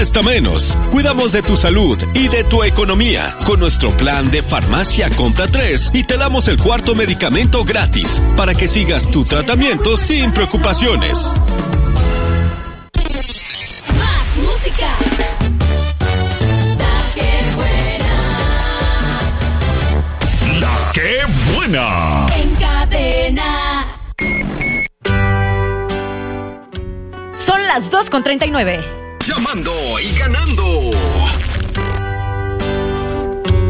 cuesta menos. Cuidamos de tu salud y de tu economía con nuestro plan de farmacia compra 3 y te damos el cuarto medicamento gratis para que sigas tu tratamiento sin preocupaciones. Más música. La que buena. En Cadena. Son las 2:39. Llamando y ganando.